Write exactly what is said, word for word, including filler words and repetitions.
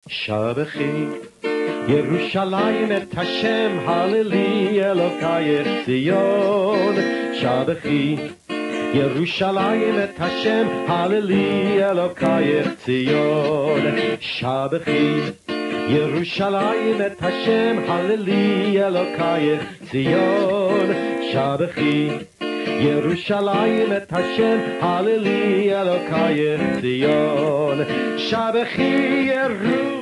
שבחי ירושלים את השם, הללי אלוקייך ציון. שבחי ירושלים את השם, הללי אלוקייך ציון. שבחי ירושלים את השם, הללי אלוקייך ציון. שבחי ירושלים את השם, הללי אלוקייך ציון. שבחי ירושלים